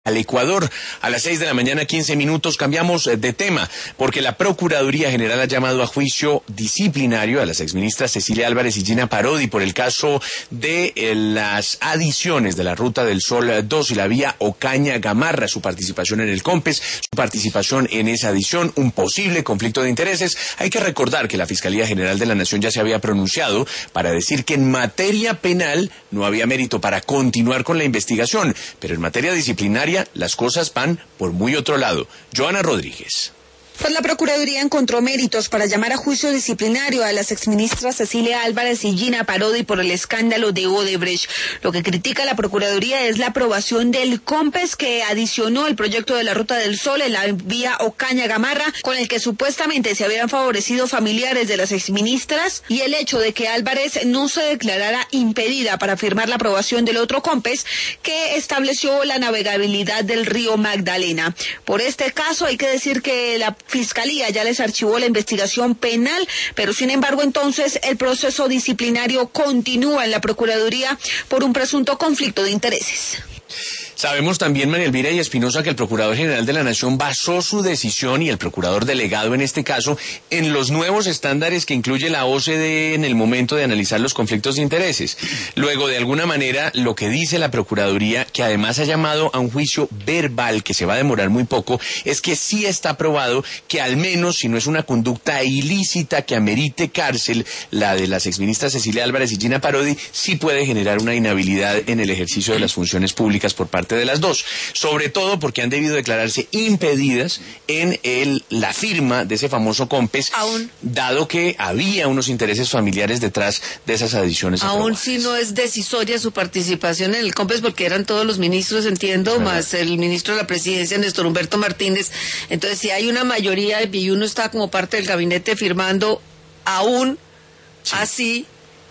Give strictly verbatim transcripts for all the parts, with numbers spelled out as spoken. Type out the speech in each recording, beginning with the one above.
al Ecuador. A las seis de la mañana, quince minutos, cambiamos de tema, porque la Procuraduría General ha llamado a juicio disciplinario a las exministras Cecilia Álvarez y Gina Parodi por el caso de eh, las adiciones de la Ruta del Sol dos y la vía Ocaña-Gamarra, su participación en el COMPES, su participación en esa adición, un posible conflicto de intereses. Hay que recordar que la Fiscalía General de la Nación ya se había pronunciado para decir que en materia penal no había mérito para continuar con la investigación, pero en materia disciplinaria las cosas van por muy otro lado. Joana Rodríguez. Pues la Procuraduría encontró méritos para llamar a juicio disciplinario a las exministras Cecilia Álvarez y Gina Parodi por el escándalo de Odebrecht. Lo que critica la Procuraduría es la aprobación del COMPES que adicionó el proyecto de la Ruta del Sol en la vía Ocaña-Gamarra, con el que supuestamente se habían favorecido familiares de las exministras, y el hecho de que Álvarez no se declarara impedida para firmar la aprobación del otro COMPES que estableció la navegabilidad del río Magdalena. Por este caso hay que decir que la Fiscalía ya les archivó la investigación penal, pero sin embargo entonces el proceso disciplinario continúa en la Procuraduría por un presunto conflicto de intereses. Sabemos también, María Elvira y Espinosa, que el Procurador General de la Nación basó su decisión, y el Procurador Delegado en este caso, en los nuevos estándares que incluye la O C D E en el momento de analizar los conflictos de intereses. Luego, de alguna manera, lo que dice la Procuraduría, que además ha llamado a un juicio verbal que se va a demorar muy poco, es que sí está probado que al menos, si no es una conducta ilícita que amerite cárcel, la de las exministras Cecilia Álvarez y Gina Parodi, sí puede generar una inhabilidad en el ejercicio de las funciones públicas por parte de las dos, sobre todo porque han debido declararse impedidas en el, la firma de ese famoso COMPES, aún, dado que había unos intereses familiares detrás de esas adiciones aún aprobadas. Si no es decisoria su participación en el COMPES, porque eran todos los ministros, entiendo, Ajá. más el ministro de la Presidencia, Néstor Humberto Martínez. Entonces, si hay una mayoría y uno está como parte del gabinete firmando, aún sí. así...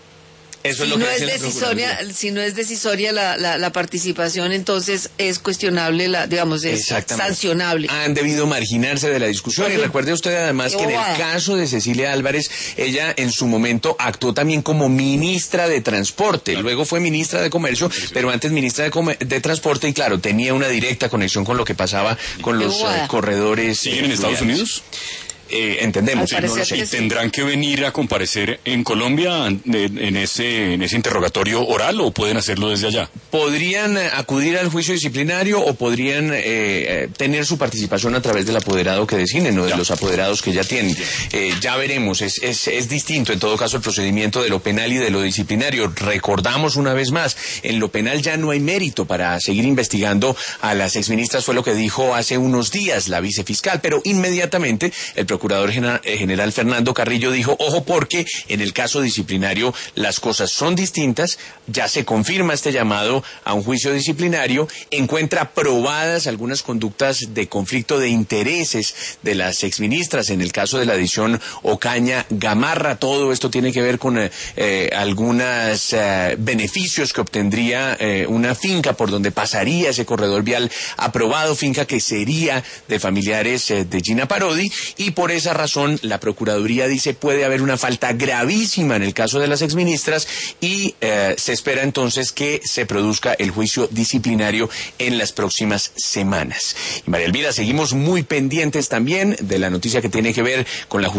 Eso si, es lo no que es decisoria, si no es decisoria la, la, la participación, entonces es cuestionable, la, digamos, es sancionable. Han debido marginarse de la discusión. Y recuerde usted además que en el caso de Cecilia Álvarez, ella en su momento actuó también como ministra de Transporte, luego fue ministra de Comercio, pero antes ministra de, Comer de Transporte, y claro, tenía una directa conexión con lo que pasaba con los uh, corredores. ¿Siguen en Estados Unidos? Eh, entendemos, sí, no lo sé. ¿Y tendrán que venir a comparecer en Colombia en ese, en ese interrogatorio oral, o pueden hacerlo desde allá? Podrían acudir al juicio disciplinario o podrían eh, tener su participación a través del apoderado que designen, o de ya. los apoderados que ya tienen. Eh, ya veremos, es, es, es distinto en todo caso el procedimiento de lo penal y de lo disciplinario. Recordamos una vez más, en lo penal ya no hay mérito para seguir investigando a las exministras, fue lo que dijo hace unos días la vicefiscal, pero inmediatamente el Procurador General Fernando Carrillo dijo, ojo, porque en el caso disciplinario las cosas son distintas, ya se confirma este llamado a un juicio disciplinario, encuentra probadas algunas conductas de conflicto de intereses de las exministras en el caso de la adición Ocaña-Gamarra. Todo esto tiene que ver con eh, algunos eh, beneficios que obtendría eh, una finca por donde pasaría ese corredor vial aprobado, finca que sería de familiares eh, de Gina Parodi, y por Por esa razón, la Procuraduría dice puede haber una falta gravísima en el caso de las exministras, y eh, se espera entonces que se produzca el juicio disciplinario en las próximas semanas. Y María Elvira, seguimos muy pendientes también de la noticia que tiene que ver con la